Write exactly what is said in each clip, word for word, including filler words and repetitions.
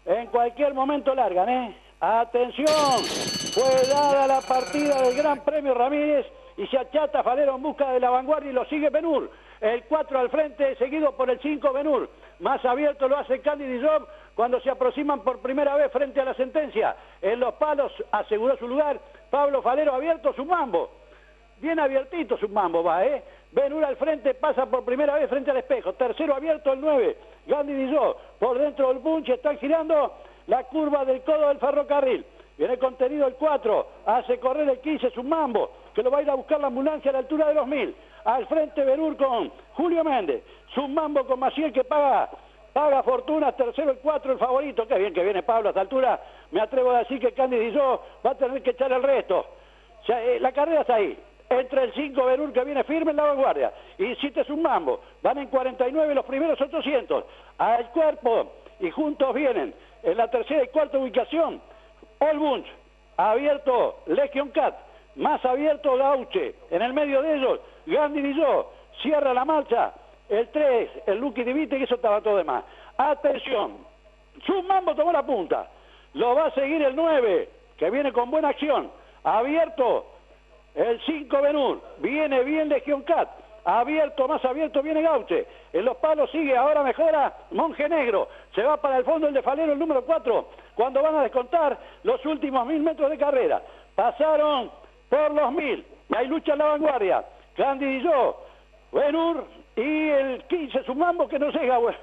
En cualquier momento largan, ¿eh? Atención, fue dada la partida del Gran Premio Ramírez y se achata Falero en busca de la vanguardia y lo sigue Ben-Hur. El cuatro al frente, seguido por el cinco Ben-Hur. Más abierto lo hace Candy Job cuando se aproximan por primera vez frente a la sentencia. En los palos aseguró su lugar Pablo Falero, abierto su mambo. Bien abiertito su mambo va, ¿eh? Ben-Hur al frente, pasa por primera vez frente al espejo. Tercero abierto el nueve, Gandhi Dijó. Por dentro del bunch está girando la curva del codo del ferrocarril. Viene contenido el cuatro, hace correr el quince, su mambo, que lo va a ir a buscar la ambulancia a la altura de los mil. Al frente Ben-Hur con Julio Méndez. Su mambo con Maciel que paga, paga fortuna. Tercero el cuatro, el favorito. Qué bien que viene Pablo a esta altura. Me atrevo a decir que Candy Dijó va a tener que echar el resto. O sea, eh, la carrera está ahí. Entre el cinco Ben-Hur que viene firme en la vanguardia. Insiste su mambo. Van en cuarenta y nueve los primeros ochocientos. Al cuerpo y juntos vienen en la tercera y cuarta ubicación All Bunch. Abierto Legion Cat. Más abierto Gauche. En el medio de ellos Gandhi Dijó. Cierra la marcha el tres, el Lucky Divite, que eso estaba todo de más. Atención. Su mambo tomó la punta. Lo va a seguir el nueve, que viene con buena acción. Abierto el cinco Ben-Hur, viene bien Legion Cat, abierto, más abierto viene Gauche, en los palos sigue, ahora mejora Monje Negro, se va para el fondo el de Falero, el número cuatro, cuando van a descontar los últimos mil metros de carrera, pasaron por los mil, y hay lucha en la vanguardia, Candy Dijó, Ben-Hur y el quince, su mambo que no llega, bueno.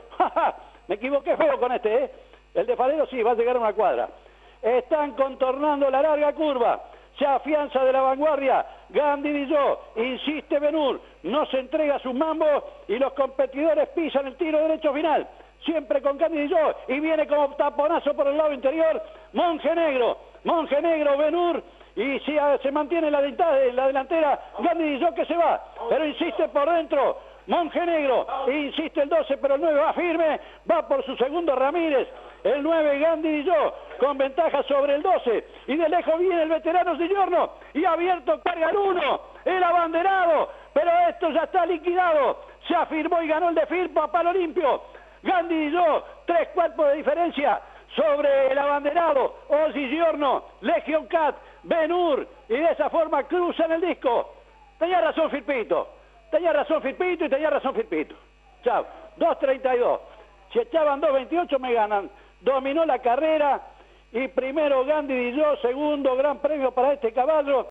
Me equivoqué feo con este, ¿eh? El de Falero sí, va a llegar a una cuadra, están contornando la larga curva, se afianza de la vanguardia, Gandhi Dijó, insiste Ben-Hur, no se entrega sus mambos y los competidores pisan el tiro derecho final, siempre con Gandhi Dijó, y viene como taponazo por el lado interior, Monje Negro, Monje Negro, Ben-Hur, y si se mantiene en la, en la delantera, Gandhi Dijó que se va, pero insiste por dentro, Monje Negro, insiste el doce, pero el nueve va firme, va por su segundo Ramírez, el nueve Gandhi Dijó, con ventaja sobre el doce, y de lejos viene el veterano Giorno, y abierto carga el uno, el abanderado, pero esto ya está liquidado, se afirmó y ganó el de Firpo a palo limpio, Gandhi Dijó, tres cuerpos de diferencia sobre el abanderado, Ozzy Giorno, Legion Cat, Ben-Hur, y de esa forma cruzan el disco. Tenía razón Firpito, tenía razón Firpito y tenía razón Firpito. Chao, dos treinta y dos. Si echaban dos veintiocho me ganan. Dominó la carrera y primero Gandhi Dijó, segundo gran premio para este caballo.